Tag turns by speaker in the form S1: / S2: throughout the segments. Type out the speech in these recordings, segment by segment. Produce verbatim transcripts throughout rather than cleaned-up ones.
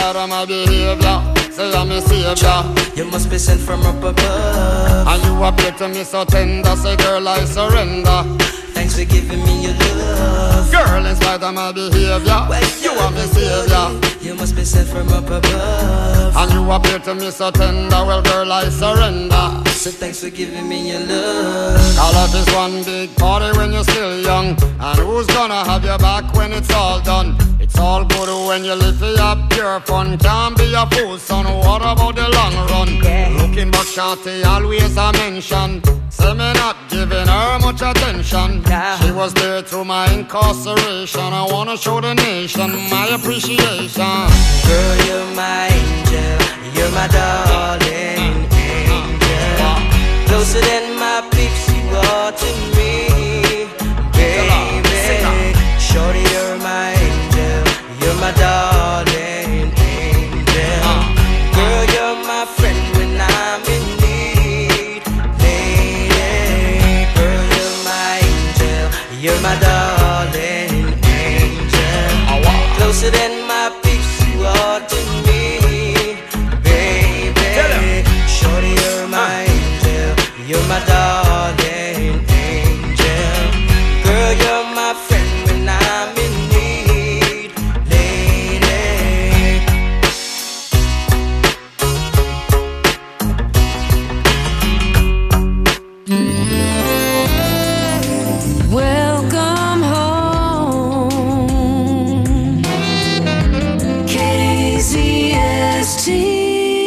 S1: spite of my behavior. Say I'm a savior.
S2: You must be sent from up above.
S1: And you appear to me so tender. Say girl, I surrender.
S2: Thanks for giving me your love.
S1: Girl, in spite of my behavior, you are my savior.
S2: You must be sent from up above.
S1: And you appear to me so tender. Well, girl, I surrender.
S2: So thanks for giving me your love.
S1: All of is one big party when you're still young. And who's gonna have your back when it's all done? It's all good when you live for your pure fun. Can't be a fool, son. What about the long run?
S2: Yeah.
S1: Looking back, shawty, always a mention. Say me not giving her much attention.
S2: Yeah.
S1: She was there through my incarceration. I wanna show the nation my appreciation.
S2: Girl, you're my angel. You're my darling angel. Closer than my peeps, you are to me, baby. Shorty, you're my angel. You're my darling angel. Girl, you're my friend when I'm in need, lady. Girl, you're my angel. You're my darling angel. Closer than my peeps, you are to me, baby. Shorty, you're my angel. You're my darling angel. Girl, you're my friend when I'm in need, lady.
S3: Welcome home, K Z S T.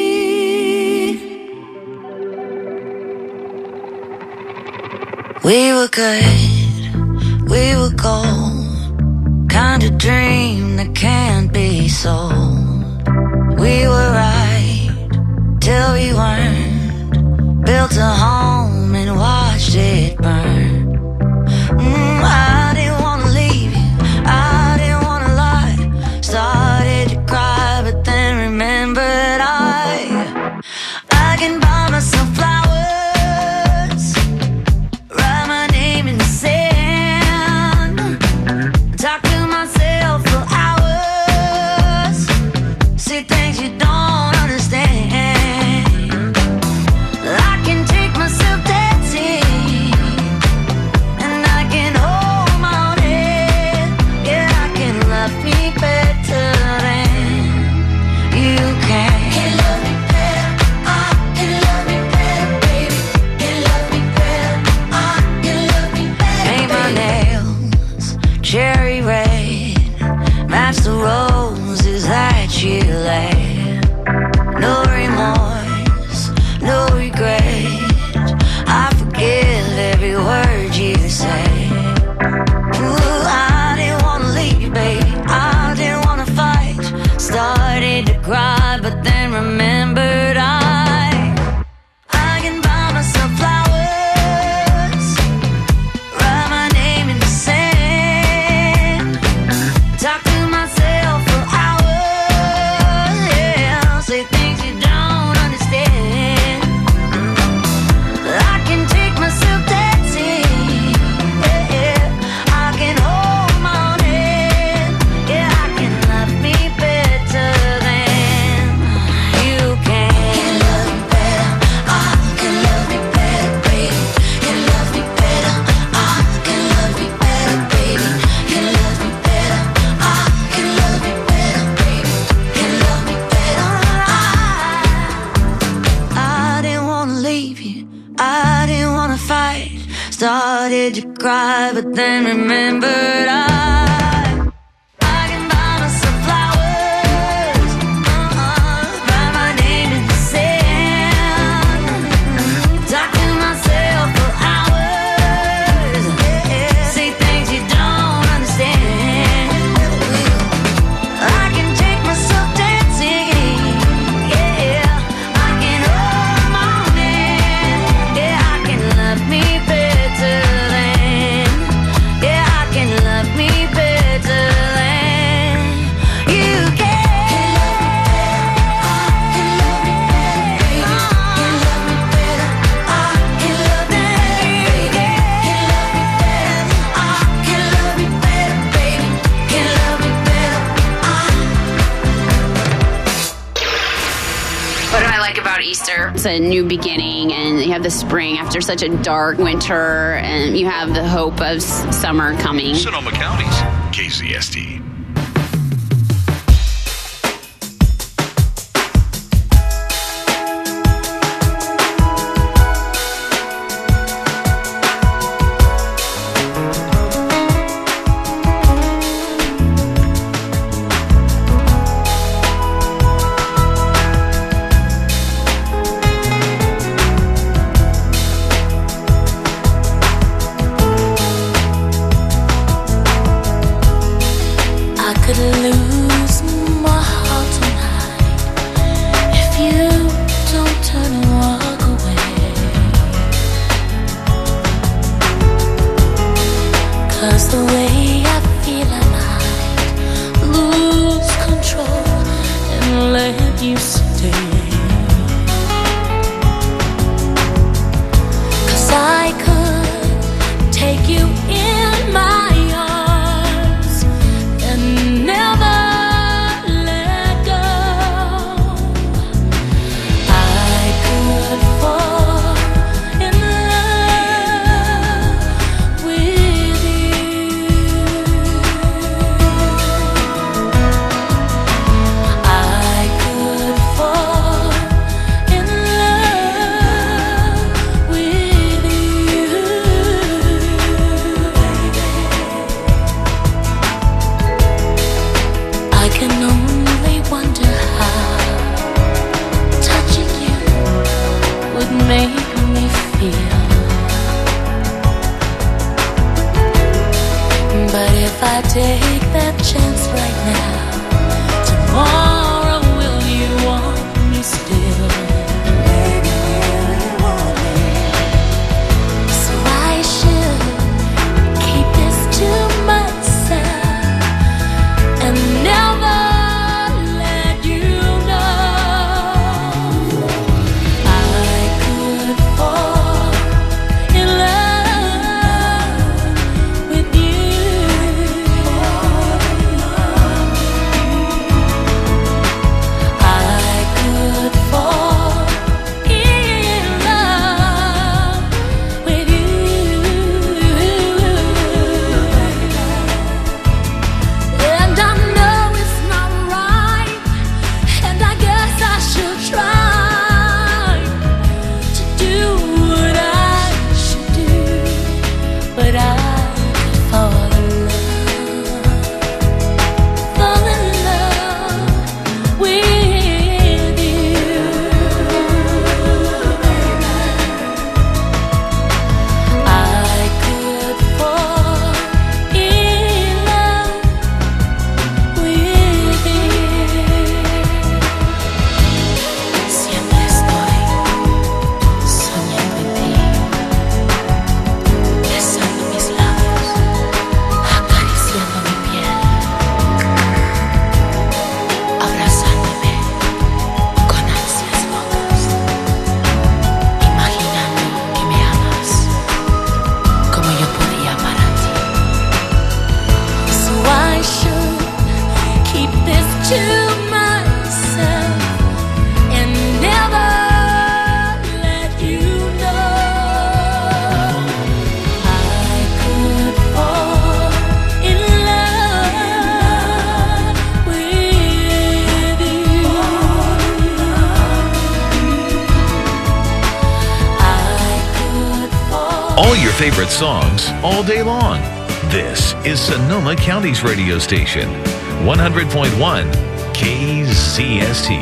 S3: We were good, we were gold, kind of dream that can't be sold. We were right till we weren't, built a home and watched it burn. Mm, I didn't wanna leave you, I didn't wanna lie. Started to cry, but then remembered I I can buy myself flowers, write my name in the sand, talk to myself for hours, say things you don't understand. I can take myself dancing, and I can hold my own head. Yeah, I can love me better than you can. Can love me better, I can love me better, baby. Can love me better, I can love me better. Paint my nails cherry red, match the roses that you laid. No remorse, no regret, I forgive every word you say. Ooh, I didn't wanna leave you, baby, I didn't wanna fight. Started to cry, but then remembered I I can buy myself flowers, write my name in the sand, talk to myself for hours, yeah, say things you don't understand. I can take myself dancing, yeah, yeah. I can hold my own head, yeah, I can love me better than you can. Can love me better, I can love me better, baby. Can love me better, I can love me better, baby. Can love me better, I can love me better, baby. Can love me better, I I didn't wanna leave you, I didn't wanna fight. Started to cry, but then remembered I I can buy myself flowers, uh-uh, write my name in the sand, talk to myself for hours, yeah, say things you don't understand. I can take myself dancing, yeah, I can hold my own hand, yeah, I can love me better than, yeah, I can love me
S4: Easter. It's a new beginning, and you have the spring after such a dark winter, and you have the hope of s- summer coming.
S5: Sonoma County's K Z S T. Favorite songs all day long. This is Sonoma County's radio station, one hundred point one K Z S T.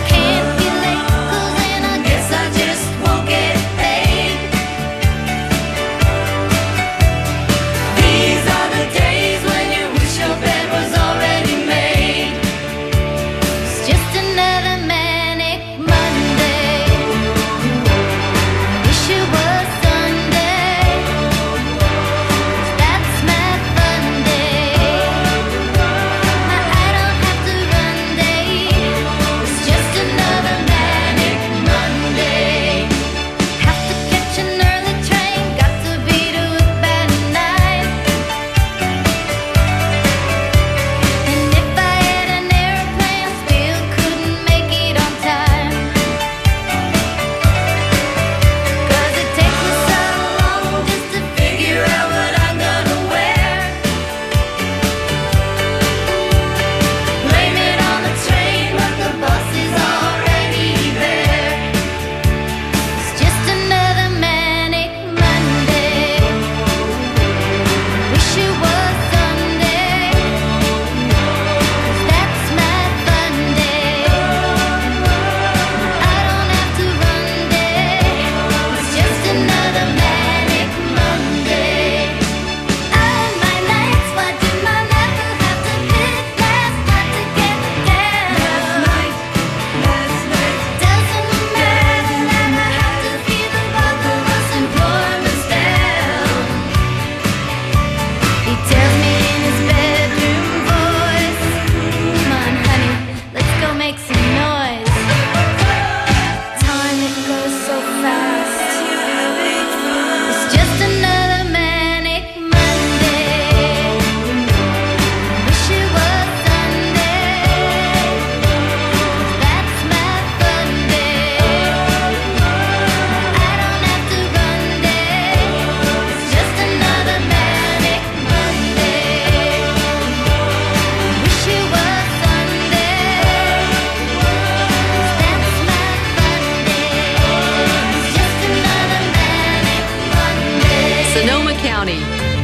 S6: Guess I just won't get paid.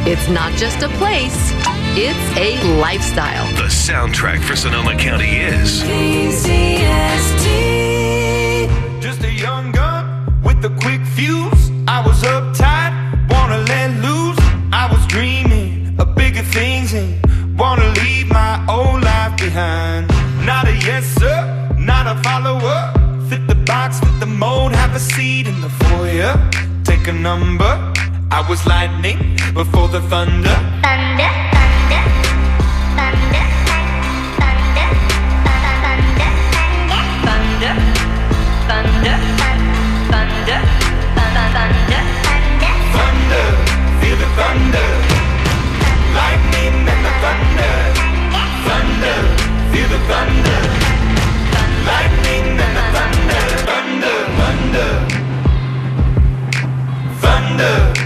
S6: It's not just a place, it's a lifestyle.
S5: The soundtrack for Sonoma County is
S2: K Z S T.
S7: Just a young gun with a quick fuse. I was uptight, wanna let loose. I was dreaming of bigger things and wanna leave my old life behind. Not a yes sir, not a follower. Fit the box, fit the mold, have a seat in the foyer. Take a number. I was lightning before the thunder.
S8: Thunder, thunder, thunder, thunder, thunder, thunder, thunder, thunder, thunder,
S7: thunder, feel the thunder. Lightning and the thunder. Thunder, feel the thunder. Lightning and the thunder. Thunder, thunder, thunder.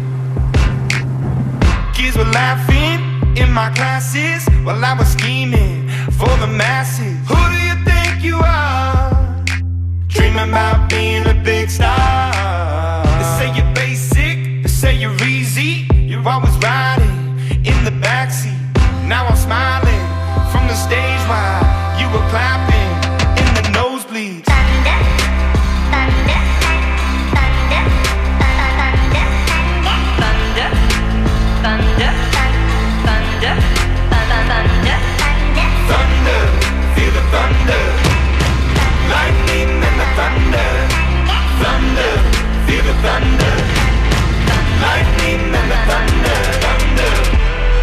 S7: Kids were laughing in my classes while I was scheming for the masses. Who do you think you are? Dreaming about being a big star. They say you're basic, they say you're easy. You're always riding in the backseat. Now I'm smiling from the stage while you were clapping in the nosebleeds.
S8: thunder, thunder, thunder, thunder,
S2: Thunder, thunder, thunder, thunder,
S7: Thunder, feel the thunder. Lightning and the thunder. Thunder, feel the thunder. Lightning and the thunder. Thunder.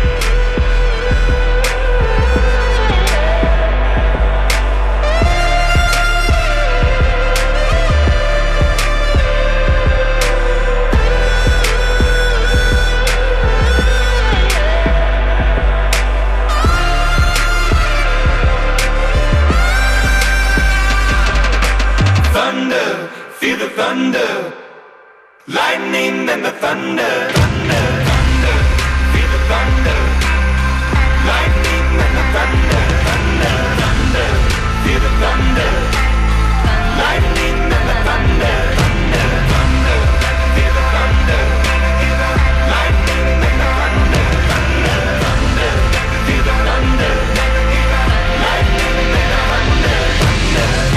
S7: Thunder, feel the thunder. Lightning and the thunder. Thunder, thunder, feel the thunder. Lightning and the thunder. Thunder, thunder, feel the thunder. Lightning and the thunder. Thunder, thunder, feel the thunder. Lightning and the thunder. Thunder, thunder, feel the thunder. Lightning and the thunder. Thunder.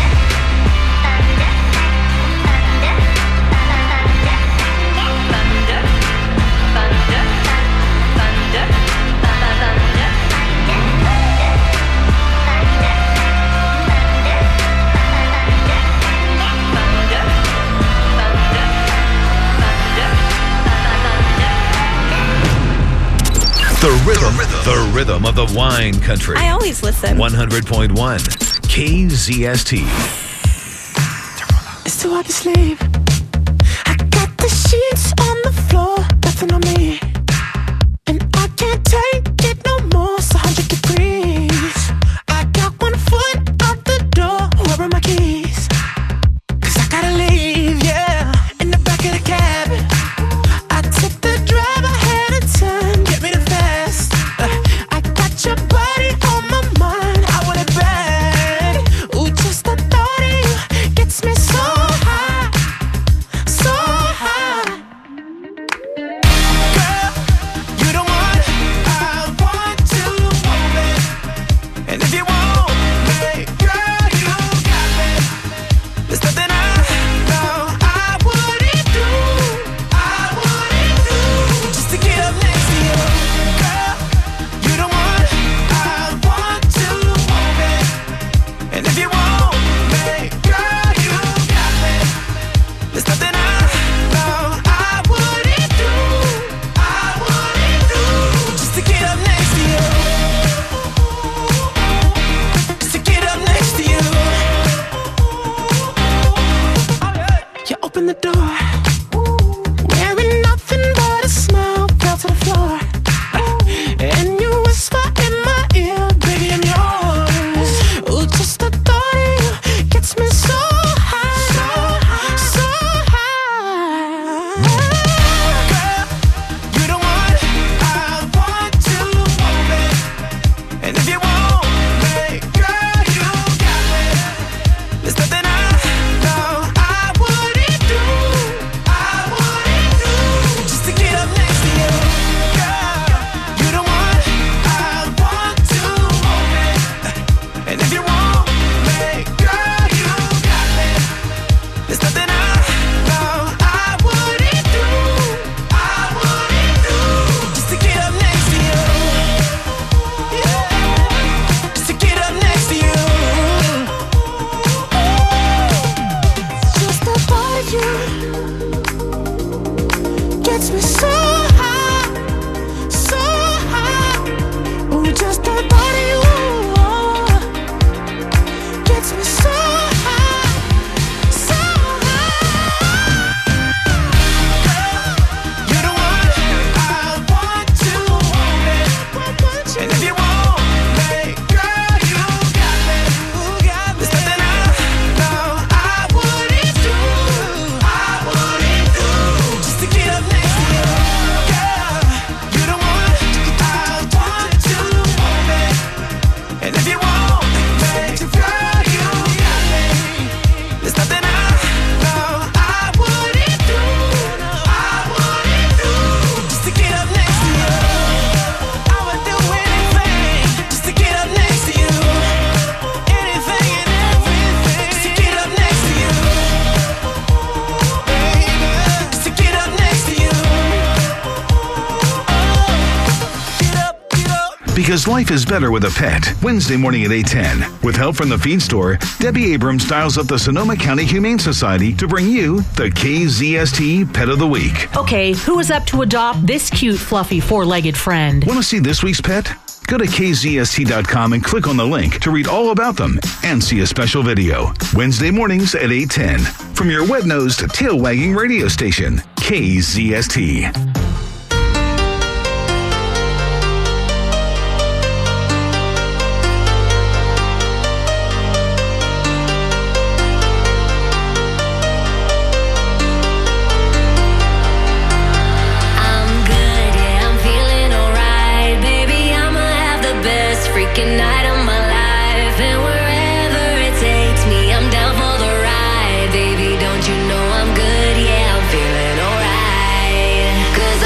S5: The rhythm, the rhythm of the wine country.
S9: I always listen.
S5: one hundred point one K Z S T.
S10: It's too hard to sleep. I got the sheets on the floor, nothing on me. And I can't take it no more, it's one hundred degrees. I got one foot out the door, where are my keys? Cause I gotta leave, yeah, in the back of the cab. I took the drive ahead of time, get me the fast. uh, I got your body on my mind, I want it bad. Ooh, just the thought of you gets me so high, so high. Girl, you the one I want to hold it. And if you want me, girl, you got me. There's nothing I know I wouldn't do, I wouldn't do, just to get up next to you. Girl, you the one I want to hold it. And if you want me, girl, you got me. There's nothing I know I wouldn't do, I wouldn't do, just to get up next to you. Just to get up next to you. You open the door, wearing nothing but a smile, fell to the floor. And you whisper in my ear, baby, I'm yours. Ooh, just the thought of you gets me so high, so high. Girl, you the one I want to hold it. And if you want me, girl, you got me. There's nothing I know I wouldn't do, you. Gets me so high, so high. When you just don't body you. Gets me so high, so high. You're the one I want to hold it. And if you want me, girl, you got me. There's nothing I know I wouldn't do, I wouldn't do, just to get up next to you. Girl, you're the one I want to hold it. And if you want me, girl, you got me. There's nothing I know I wouldn't do, I wouldn't do, just to get up next to you. I would do anything just to get up next to you. Anything and everything just to get up next to you. Baby, just to get up next to you. Get up, get up.
S9: Because life is better with a pet. Wednesday morning at eight ten. With help from the feed store, Debbie Abrams dials up the Sonoma County Humane Society to bring you the K Z S T Pet of the Week.
S11: Okay, who is up to adopt this cute, fluffy, four-legged friend?
S9: Want to see this week's pet? Go to K Z S T dot com and click on the link to read all about them and see a special video. Wednesday mornings at eight ten. From your wet-nosed, tail-wagging radio station, K Z S T.
S3: I'm good, yeah, I'm feeling alright. Baby, I'ma have the best freaking night of my life. And wherever it takes me, I'm down for the ride. Baby, don't you know I'm good, yeah, I'm feeling alright. 'Cause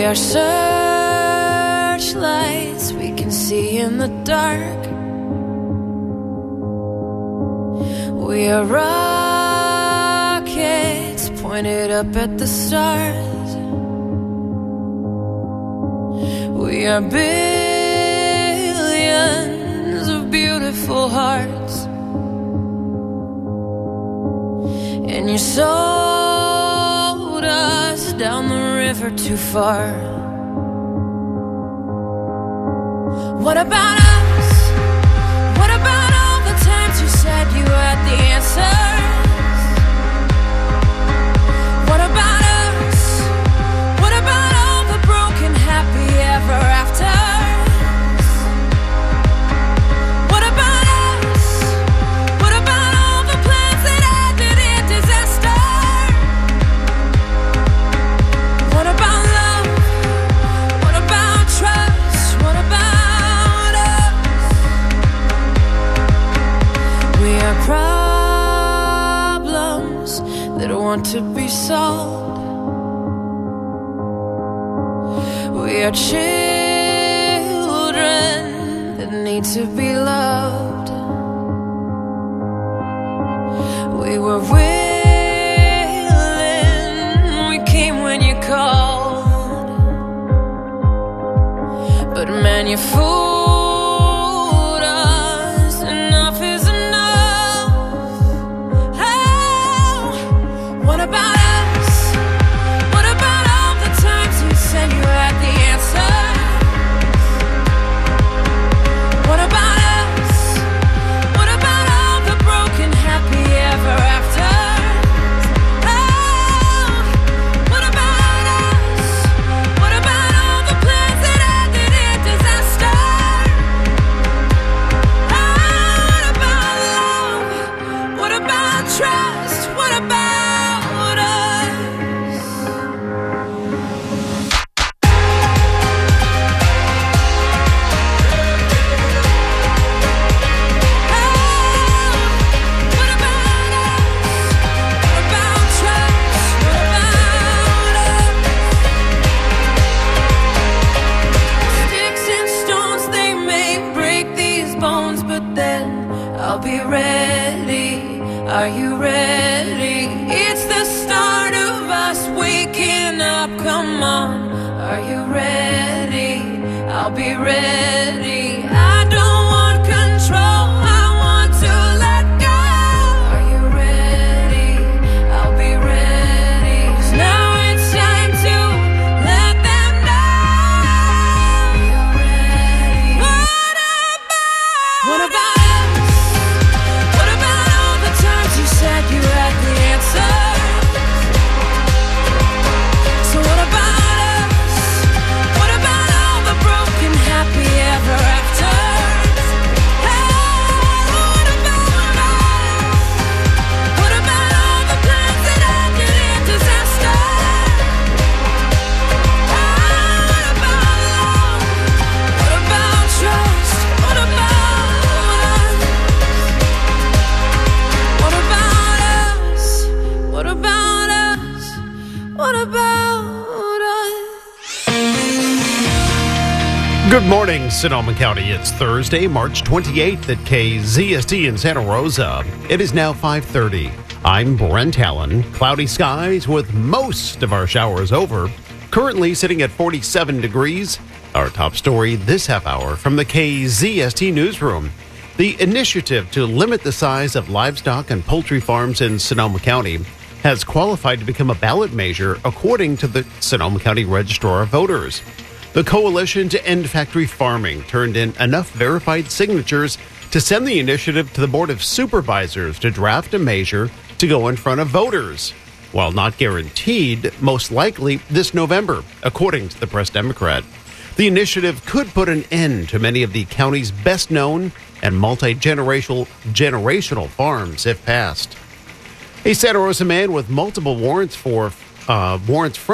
S12: We are searchlights we can see in the dark. We are rockets pointed up at the stars. We are billions of beautiful hearts. And you sold us down the river too far. What about us? What about all the times you said you had the answers? What about us? What about all the broken happy ever afters? What about us? What about all the plans that ended in disaster? What about love? What about trust? What about us? We are problems that want to be solved. We are children that need to be loved. We were willing, we came when you called. But man, you fooled us. Enough is enough. Oh, what about us? What about all the times you said you had the answer? What about us? What about all the broken happy ever after? Oh, what about us? What about all the plans that ended in disaster? Oh, what about love? What about trust? What about us? What about us? What about trust? What about us? Sticks and stones, they may break these bones, but then I'll be ready. Are you ready? It's the start of us waking up. Come on, are you ready? I'll be ready. I don't want control, I want to let go. Are you ready? I'll be ready. 'Cause now it's time to let them know. Are you ready? What about? What about us? What about all the times you said you had the answer? So what about us? What about all the broken happy ever afters? Hey, what about us? What about all the plans that ended in disaster? Hey, what about love? What about trust? What about us? What about us? What about us? What about us?
S13: Good morning, Sonoma County. It's Thursday, March twenty-eighth at K Z S T in Santa Rosa. It is now five thirty. I'm Brent Allen. Cloudy skies with most of our showers over. Currently sitting at forty-seven degrees. Our top story this half hour from the K Z S T newsroom. The initiative to limit the size of livestock and poultry farms in Sonoma County has qualified to become a ballot measure according to the Sonoma County Registrar of Voters. The Coalition to End Factory Farming turned in enough verified signatures to send the initiative to the Board of Supervisors to draft a measure to go in front of voters. While not guaranteed, most likely this November, according to the Press Democrat. The initiative could put an end to many of the county's best-known and multi-generational generational farms if passed. A Santa Rosa man with multiple warrants for uh, warrants from